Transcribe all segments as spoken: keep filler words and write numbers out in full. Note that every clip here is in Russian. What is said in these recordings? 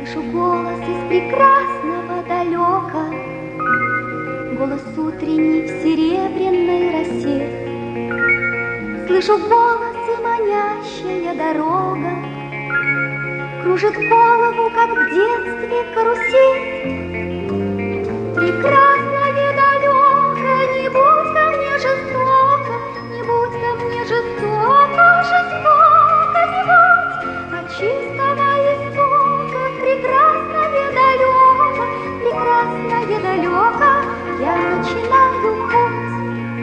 Слышу голос из прекрасного далека, голос утренний в серебряной росе. Слышу голос и манящая дорога кружит голову, как в детстве карусель. Прекрасное далеко, не будь ко мне жестоко, не будь ко мне жестоко, жестоко не будь, от чистого истока. Прекрасное далеко, прекрасное далеко, я начинаю путь.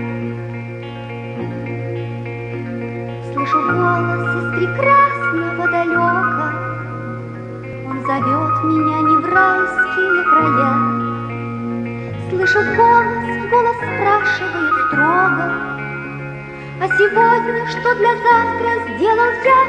Слышу голос из прекрасного далека, он зовет меня не в райские края. Слышу голос, голос спрашивает строго: а сегодня что для завтра сделал я?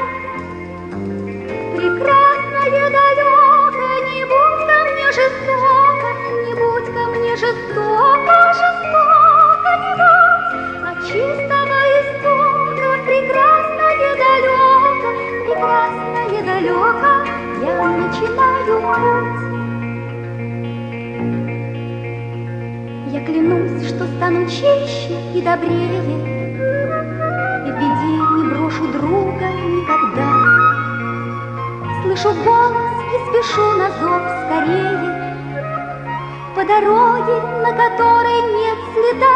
Прекрасное далеко, не будь ко мне жестоко, не будь ко мне жестоко, жестоко не будь, от чистого истока. Прекрасное далеко, прекрасное далеко, я начинаю путь. Я клянусь, что стану чище и добрее, и в беде не брошу друга никогда. Слышу голос и спешу на зов скорее, по дороге, на которой нет следа.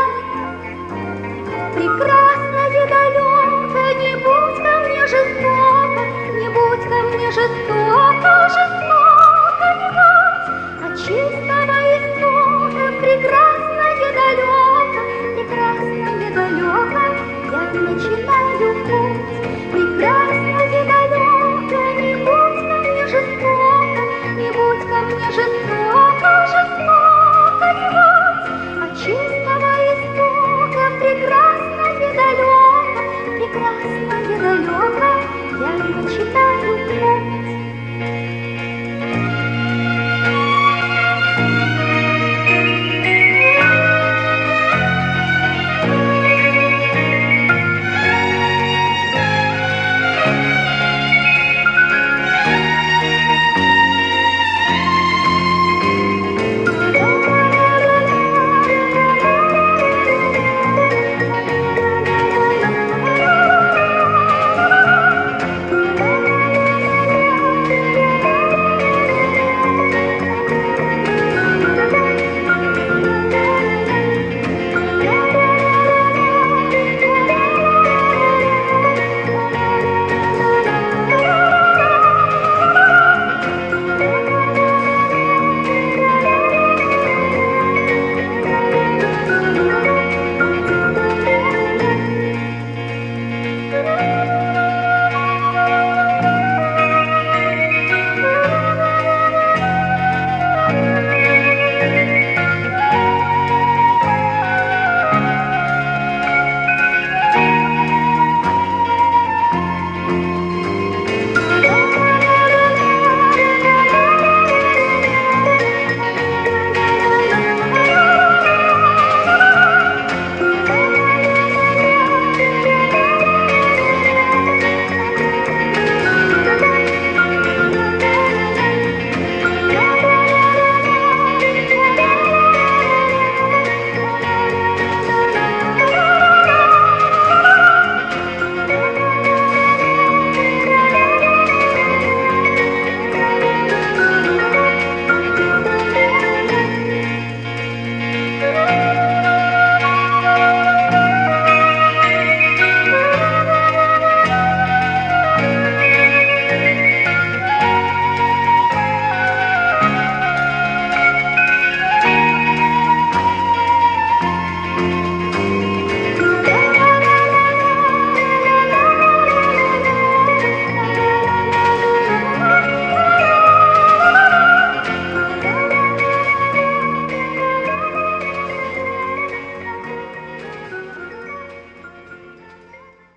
Прекрасное далеко, не будь ко мне жестоко, не будь ко мне жестоко, жестоко не будь, от чистого истока. Прекрасное далеко, прекрасное далеко, я начинаю путь. Прекрасное далеко, не будь ко мне жестоко, не будь ко мне жестоко, жестоко не будь, от чистого истока. Прекрасное далеко, прекрасное далеко, я начинаю путь.